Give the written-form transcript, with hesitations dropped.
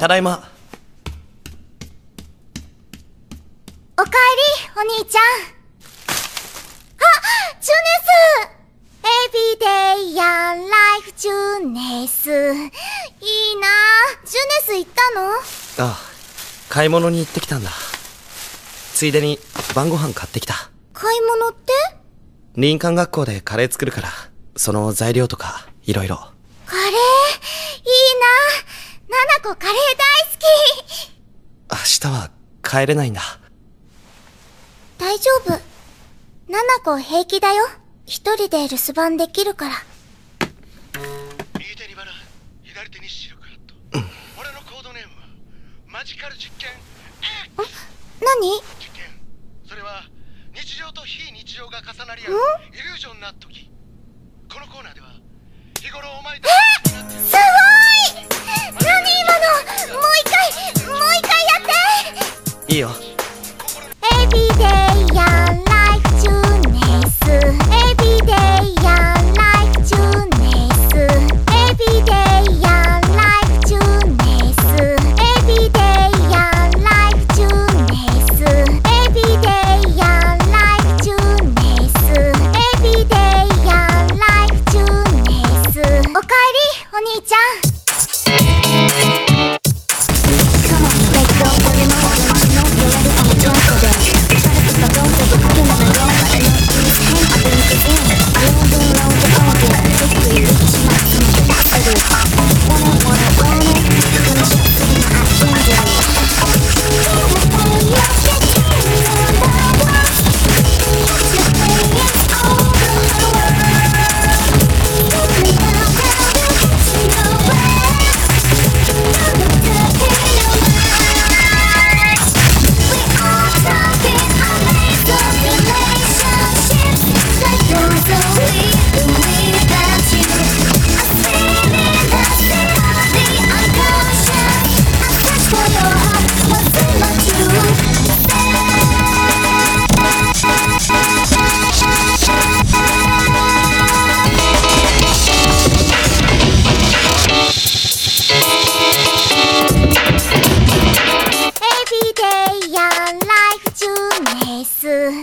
ただいま。 おかえり、お兄ちゃん。あ、ジュネス！エビデイやんライフジュネス。いいなぁ。ジュネス行ったの？ ああ、買い物に行ってきたんだ。ついでに晩ご飯買ってきた。 買い物って？ 林間学校でカレー作るから、その材料とかいろいろ。 カレーいいな。ナナコカレー大好き。 明日は帰れないんだ。 大丈夫。ナナコ平気だよ。一人で留守番できるから。 右手にバラ、左手にシルクハット。俺のコードネームはマジカル実験 X。 何？ 実験。それは日常と非日常が重なり合うイリュージョンな時。このコーナーでは日頃お前たちになっている。 すごい！何今の？もう一回やって！ いいよ。